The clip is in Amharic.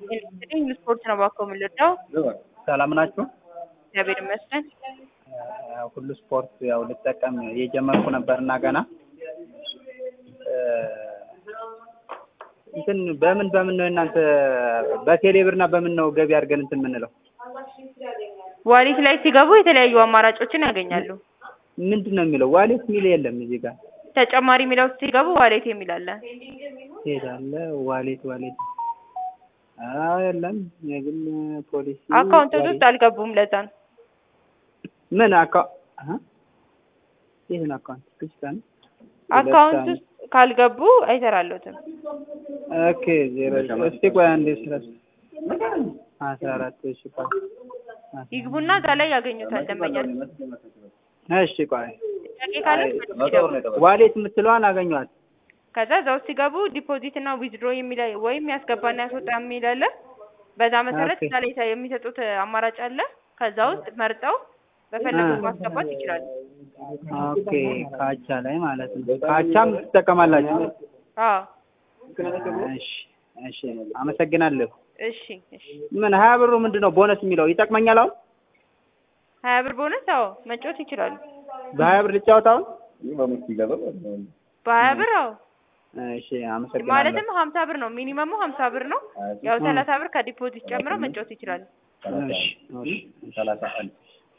እንግዲህ ስፖርት ነው ባኮ የምንለው። ሰላም ናችሁ? እግዚአብሔር ይመስገን። ሁሉ ስፖርት ያው ልጠቀም የጀመርኩ ነበርና ገና እንትን በምን ነው እናንተ በቴሌብርና በምን ነው ገቢ አድርገን እንትን የምንለው? ዋሌት ላይ ሲገቡ የተለያዩ አማራጮችን ያገኛሉ። ምንድነው የሚለው? ዋሌት የሚል የለም እዚህ ጋር። ተጨማሪ የሚለው ሲገቡ ዋሌት የሚል አለ። ሄዳለ ዋሌት የለም። የግል ፖሊሲ አካውንቶች ውስጥ አልገቡም። ለዛ ነው። ምን ይሄን አካውንት ክስታን አካውንት ውስጥ ካልገቡ አይሰራልዎትም። ኦኬ እስቲ ቆይ አንዴ 14 እሺ ቆይ ይግቡና እዛ ላይ ያገኙታል ደንበኛችን። እሺ ቆይ ዋሌት የምትለዋን አገኘኋት። ከዛ እዛው ሲገቡ ዲፖዚት እና ዊዝድሮ የሚል ወይም ያስገባና ያስወጣ የሚል አለ። በዛ መሰረት እዛ ላይ የሚሰጡት አማራጭ አለ። ከዛ ውስጥ መርጠው በፈለጉት ማስገባት ይችላሉ። ኦኬ ካቻ ላይ ማለት ነው። ካቻም ትጠቀማላችሁ? አዎ። እሺ አመሰግናለሁ። እሺ ምን 20 ብሩ ምንድነው ቦነስ የሚለው ይጠቅመኛል? አሁን 20 ብር ቦነስ? አዎ መጫወት ይችላሉ። በ20 ብር ልጫወት አሁን? በ20 ብር? አዎ። እሺ አመሰግናለሁ። ማለትም 50 ብር ነው ሚኒመሙ 50 ብር ነው። ያው 30 ብር ከዲፖዚት ጨምረው መጫወት ይችላሉ። እሺ 31